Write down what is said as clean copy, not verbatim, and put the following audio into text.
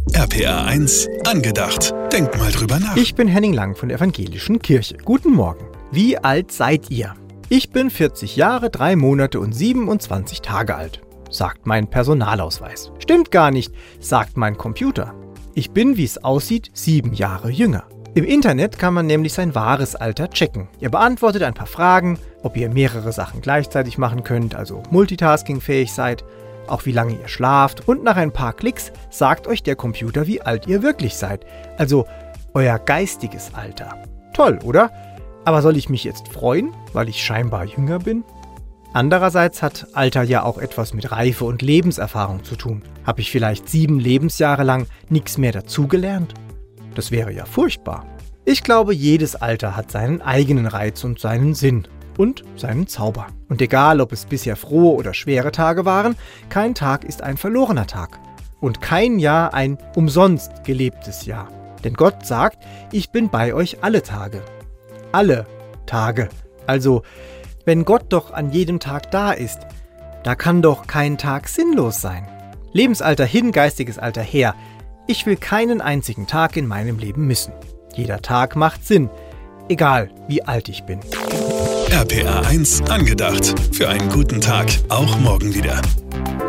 RPR 1 angedacht. Denk mal drüber nach. Ich bin Henning Lang von der Evangelischen Kirche. Guten Morgen. Wie alt seid ihr? Ich bin 40 Jahre, 3 Monate und 27 Tage alt, sagt mein Personalausweis. Stimmt gar nicht, sagt mein Computer. Ich bin, wie es aussieht, 7 Jahre jünger. Im Internet kann man nämlich sein wahres Alter checken. Ihr beantwortet ein paar Fragen, ob ihr mehrere Sachen gleichzeitig machen könnt, also multitaskingfähig seid, auch wie lange ihr schlaft, und nach ein paar Klicks sagt euch der Computer, wie alt ihr wirklich seid, also euer geistiges Alter. Toll, oder? Aber soll ich mich jetzt freuen, weil ich scheinbar jünger bin? Andererseits hat Alter ja auch etwas mit Reife und Lebenserfahrung zu tun. Habe ich vielleicht 7 Lebensjahre lang nichts mehr dazugelernt? Das wäre ja furchtbar. Ich glaube, jedes Alter hat seinen eigenen Reiz und seinen Sinn und seinen Zauber. Und egal, ob es bisher frohe oder schwere Tage waren, kein Tag ist ein verlorener Tag. Und kein Jahr ein umsonst gelebtes Jahr. Denn Gott sagt, ich bin bei euch alle Tage. Alle Tage. Also, wenn Gott doch an jedem Tag da ist, da kann doch kein Tag sinnlos sein. Lebensalter hin, geistiges Alter her. Ich will keinen einzigen Tag in meinem Leben missen. Jeder Tag macht Sinn, egal wie alt ich bin. RPR 1 angedacht. Für einen guten Tag, auch morgen wieder.